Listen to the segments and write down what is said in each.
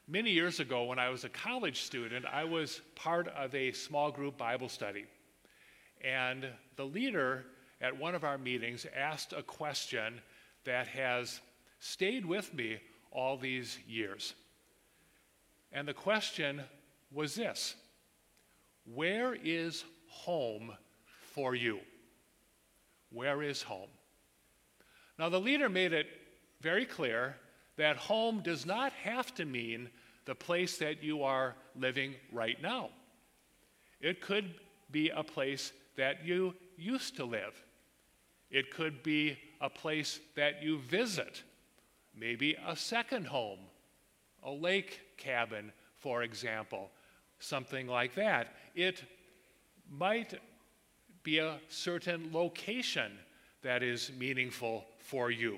Many years ago, when I was a college student, I was part of a small group Bible study. And the leader at one of our meetings asked a question that has stayed with me all these years. And the question was this: where is home for you? Where is home? Now, the leader made it very clear that home does not have to mean the place that you are living right now. It could be a place that you used to live. It could be a place that you visit, maybe a second home, a lake cabin, for example, something like that. It might be a certain location that is meaningful for you.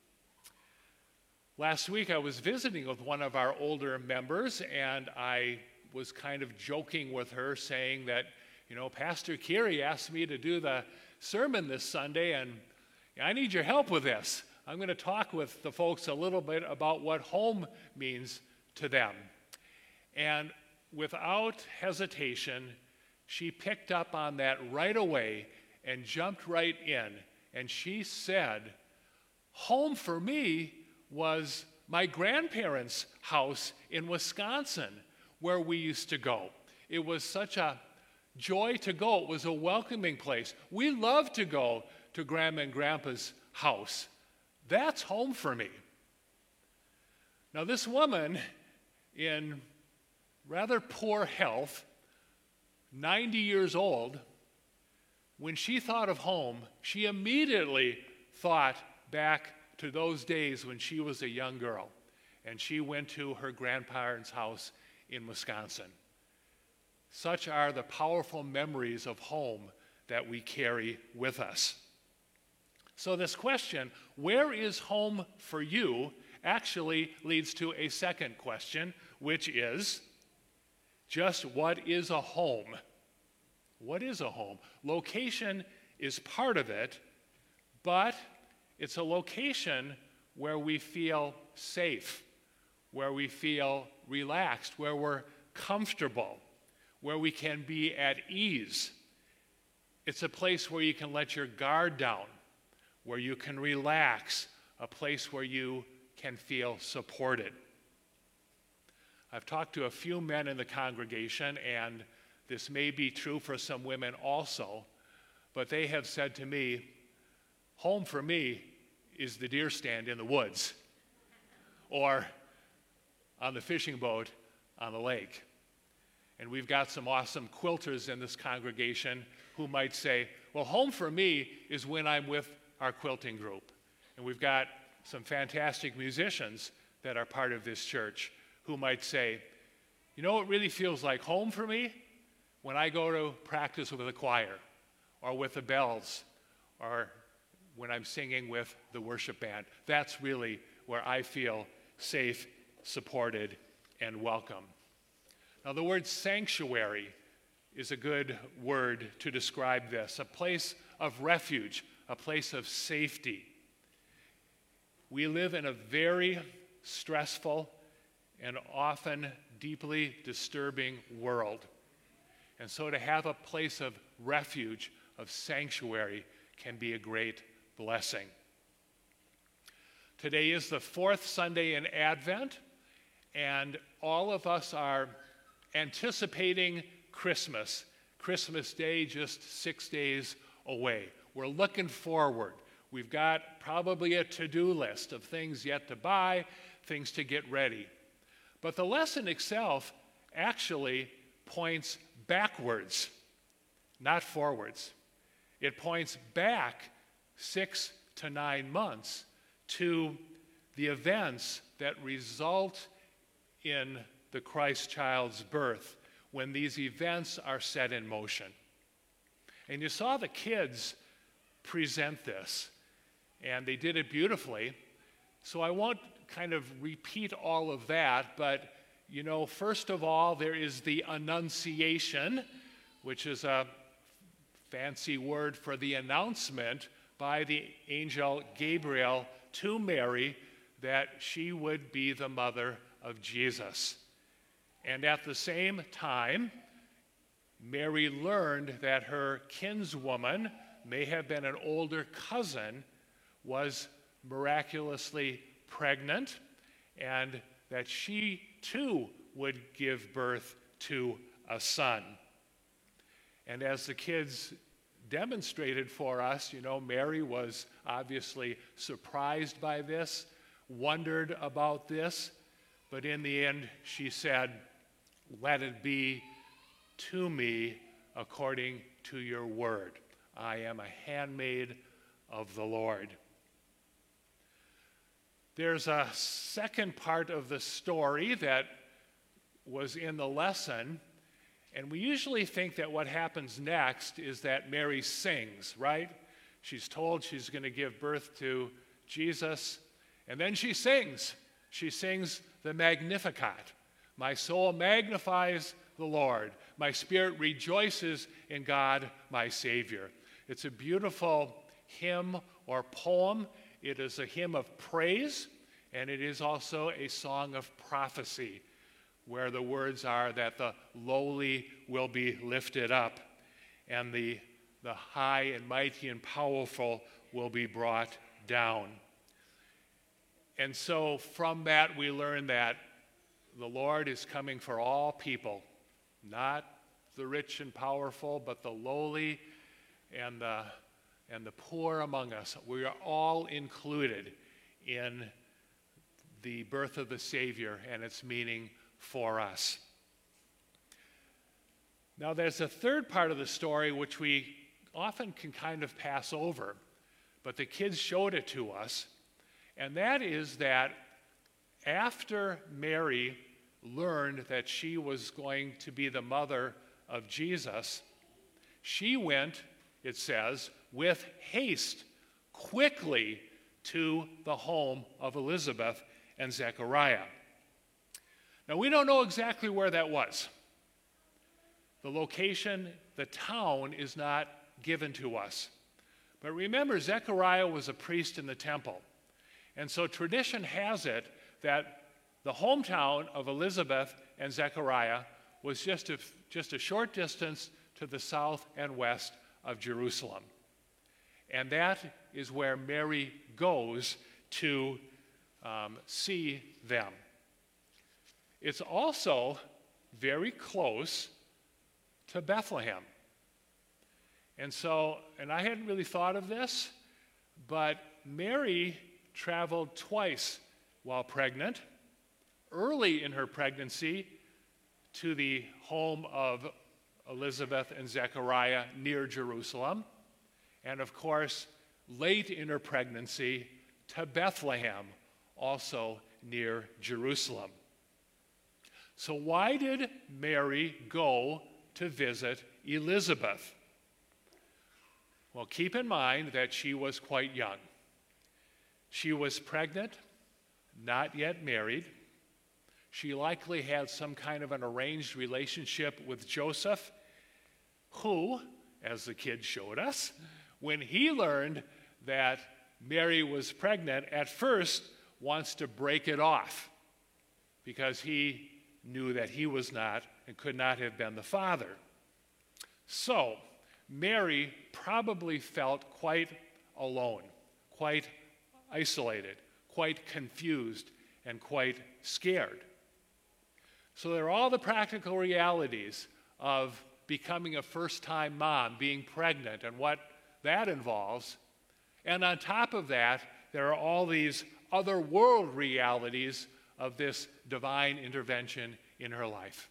Last week I was visiting with one of our older members, and I was kind of joking with her, saying that, Pastor Kiri asked me to do the sermon this Sunday, and I need your help with this. I'm going to talk with the folks a little bit about what home means to them. And without hesitation, she picked up on that right away and jumped right in. And she said, home for me was my grandparents' house in Wisconsin, where we used to go. It was such a joy to go. It was a welcoming place. We loved to go to Grandma and Grandpa's house. That's home for me. Now, this woman in rather poor health, 90 years old, when she thought of home, she immediately thought back to those days when she was a young girl, and she went to her grandparents' house in Wisconsin. Such are the powerful memories of home that we carry with us. So this question, where is home for you, actually leads to a second question, which is, just what is a home? What is a home? Location is part of it, but it's a location where we feel safe, where we feel relaxed, where we're comfortable, where we can be at ease. It's a place where you can let your guard down, where you can relax, a place where you can feel supported. I've talked to a few men in the congregation, and this may be true for some women also, but they have said to me, home for me is the deer stand in the woods or on the fishing boat on the lake. And we've got some awesome quilters in this congregation who might say, well, home for me is when I'm with our quilting group. And we've got some fantastic musicians that are part of this church who might say, it really feels like home for me when I go to practice with a choir or with the bells or when I'm singing with the worship band. That's really where I feel safe, supported, and welcome. Now, the word sanctuary is a good word to describe this, a place of refuge, a place of safety. We live in a very stressful and often deeply disturbing world. And so to have a place of refuge, of sanctuary, can be a great blessing. Today is the fourth Sunday in Advent, and all of us are anticipating Christmas. Christmas Day just 6 days away. We're looking forward. We've got probably a to-do list of things yet to buy, things to get ready. But the lesson itself actually points backwards, not forwards. It points back 6 to 9 months to the events that result in the Christ child's birth, when these events are set in motion. And you saw the kids present this, and they did it beautifully. So I won't kind of repeat all of that, but first of all, there is the Annunciation, which is a fancy word for the announcement by the angel Gabriel to Mary that she would be the mother of Jesus. And at the same time, Mary learned that her kinswoman, may have been an older cousin, was miraculously pregnant, and that she too would give birth to a son. And as the kids demonstrated for us, Mary was obviously surprised by this, wondered about this, but in the end she said, "Let it be to me according to your word. I am a handmaid of the Lord." There's a second part of the story that was in the lesson, and we usually think that what happens next is that Mary sings, right? She's told she's going to give birth to Jesus, and then she sings. She sings the Magnificat. "My soul magnifies the Lord. My spirit rejoices in God, my Savior." It's a beautiful hymn or poem. It is a hymn of praise, and it is also a song of prophecy, where the words are that the lowly will be lifted up, and the high and mighty and powerful will be brought down. And so from that we learn that the Lord is coming for all people, not the rich and powerful, but the lowly and the poor among us. We are all included in the birth of the Savior and its meaning for us. Now, there's a third part of the story which we often can kind of pass over, but the kids showed it to us, and that is that after Mary learned that she was going to be the mother of Jesus, she went, it says, with haste, quickly to the home of Elizabeth and Zechariah. Now, we don't know exactly where that was. The location, the town, is not given to us. But remember, Zechariah was a priest in the temple. And so tradition has it that the hometown of Elizabeth and Zechariah was just a short distance to the south and west of Jerusalem. And that is where Mary goes to see them. It's also very close to Bethlehem. And I hadn't really thought of this, but Mary traveled twice while pregnant, early in her pregnancy to the home of Elizabeth and Zechariah near Jerusalem, and of course, late in her pregnancy to Bethlehem, also near Jerusalem. So why did Mary go to visit Elizabeth? Well, keep in mind that she was quite young. She was pregnant, not yet married. She likely had some kind of an arranged relationship with Joseph, who, as the kids showed us, when he learned that Mary was pregnant, at first wants to break it off because he knew that he was not and could not have been the father. So, Mary probably felt quite alone, quite isolated, quite confused, and quite scared. So there are all the practical realities of becoming a first-time mom, being pregnant, and what that involves. And on top of that, there are all these other world realities of this divine intervention in her life.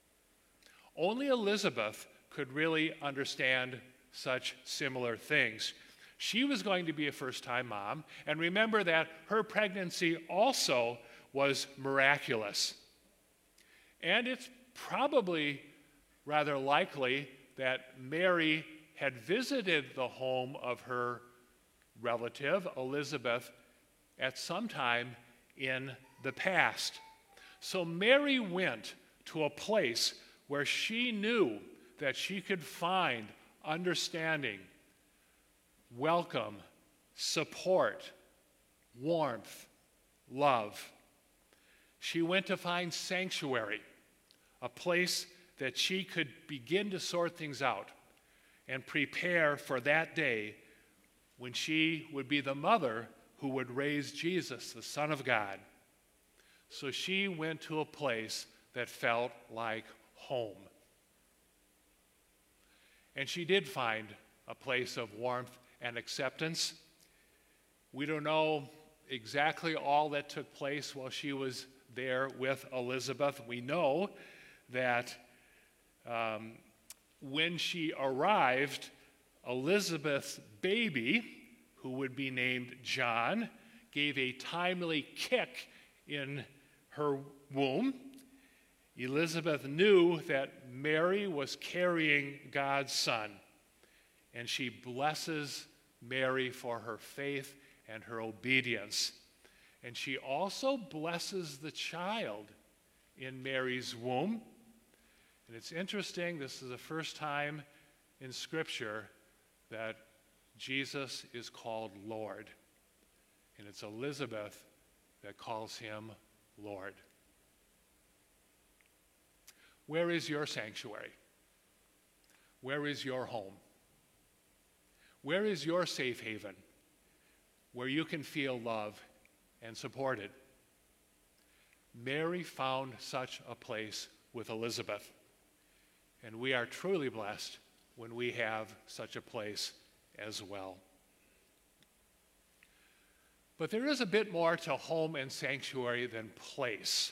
Only Elizabeth could really understand such similar things. She was going to be a first-time mom, and remember that her pregnancy also was miraculous. And it's probably rather likely that Mary had visited the home of her relative, Elizabeth, at some time in the past. So Mary went to a place where she knew that she could find understanding, welcome, support, warmth, love. She went to find sanctuary, a place that she could begin to sort things out and prepare for that day when she would be the mother who would raise Jesus, the Son of God. So she went to a place that felt like home. And she did find a place of warmth and acceptance. We don't know exactly all that took place while she was there with Elizabeth. We know that when she arrived, Elizabeth's baby, who would be named John, gave a timely kick in her womb. Elizabeth knew that Mary was carrying God's Son, and she blesses Mary for her faith and her obedience. And she also blesses the child in Mary's womb. And it's interesting, this is the first time in Scripture that Jesus is called Lord. And it's Elizabeth that calls him Lord. Where is your sanctuary? Where is your home? Where is your safe haven where you can feel love and supported? Mary found such a place with Elizabeth, and we are truly blessed when we have such a place as well. But there is a bit more to home and sanctuary than place.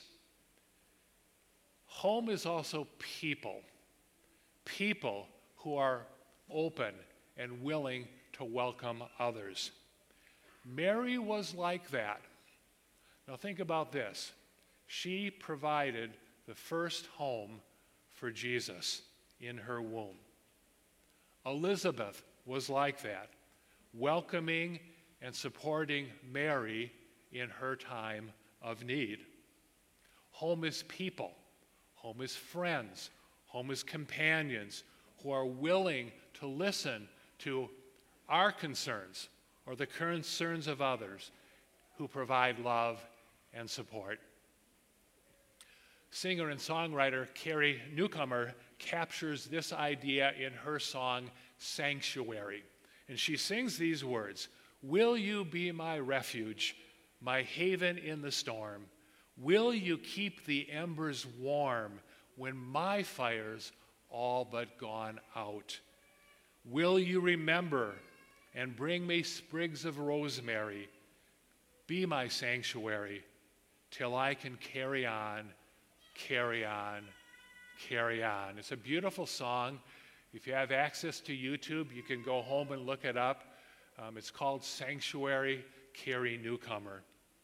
Home is also people, people who are open and willing to welcome others. Mary was like that. Now think about this. She provided the first home for Jesus in her womb. Elizabeth was like that, welcoming and supporting Mary in her time of need. Home is people. Home is friends. Home is companions who are willing to listen to our concerns or the concerns of others, who provide love and support. Singer and songwriter Carrie Newcomer captures this idea in her song, Sanctuary. And she sings these words: "Will you be my refuge, my haven in the storm? Will you keep the embers warm when my fire's all but gone out? Will you remember and bring me sprigs of rosemary? Be my sanctuary till I can carry on, carry on, carry on." It's a beautiful song. If you have access to YouTube, you can go home and look it up. It's called Sanctuary, Carrie Newcomer.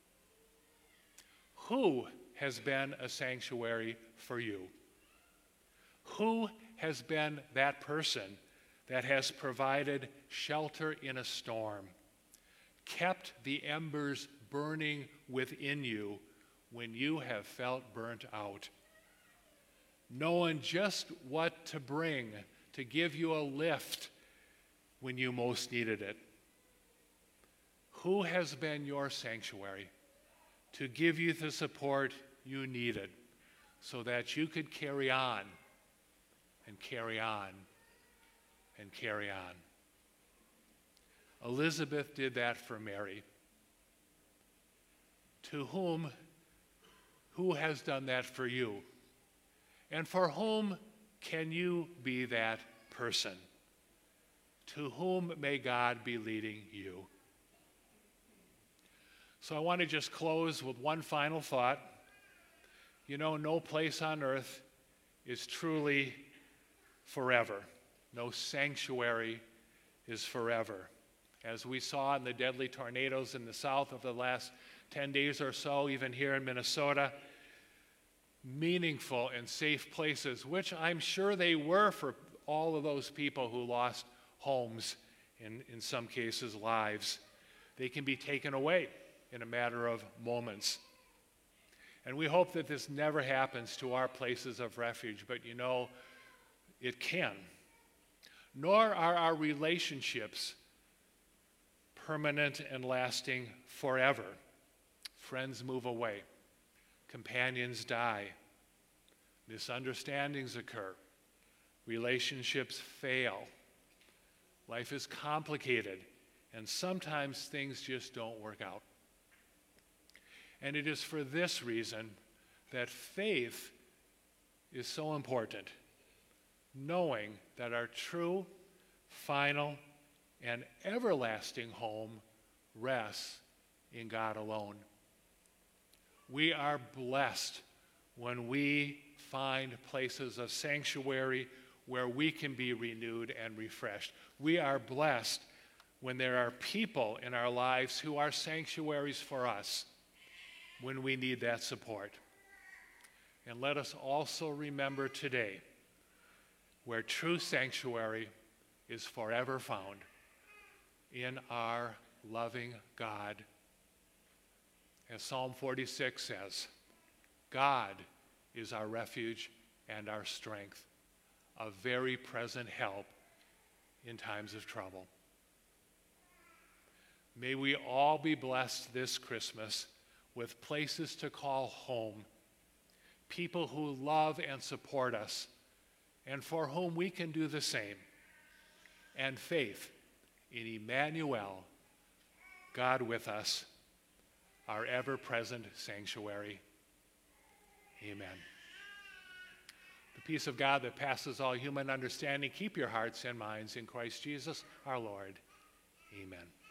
Who has been a sanctuary for you? Who has been that person that has provided shelter in a storm, kept the embers burning within you when you have felt burnt out, knowing just what to bring to give you a lift when you most needed it? Who has been your sanctuary to give you the support you needed so that you could carry on and carry on and carry on? Elizabeth did that for Mary. Who has done that for you? And for whom can you be that person? To whom may God be leading you? So I want to just close with one final thought. You know, no place on earth is truly forever. No sanctuary is forever. As we saw in the deadly tornadoes in the south of the last 10 days or so, even here in Minnesota, meaningful and safe places, which I'm sure they were for all of those people who lost homes, in some cases lives. They can be taken away in a matter of moments. And we hope that this never happens to our places of refuge, but you know, it can. Nor are our relationships permanent and lasting forever. Friends move away. companions die, misunderstandings occur, relationships fail, life is complicated, and sometimes things just don't work out. And it is for this reason that faith is so important, knowing that our true, final, and everlasting home rests in God alone. We are blessed when we find places of sanctuary where we can be renewed and refreshed. We are blessed when there are people in our lives who are sanctuaries for us when we need that support. And let us also remember today where true sanctuary is forever found in our loving God. As Psalm 46 says, God is our refuge and our strength, a very present help in times of trouble. May we all be blessed this Christmas with places to call home, people who love and support us, and for whom we can do the same, and faith in Emmanuel, God with us, our ever-present sanctuary. Amen. The peace of God that passes all human understanding, keep your hearts and minds in Christ Jesus our Lord. Amen.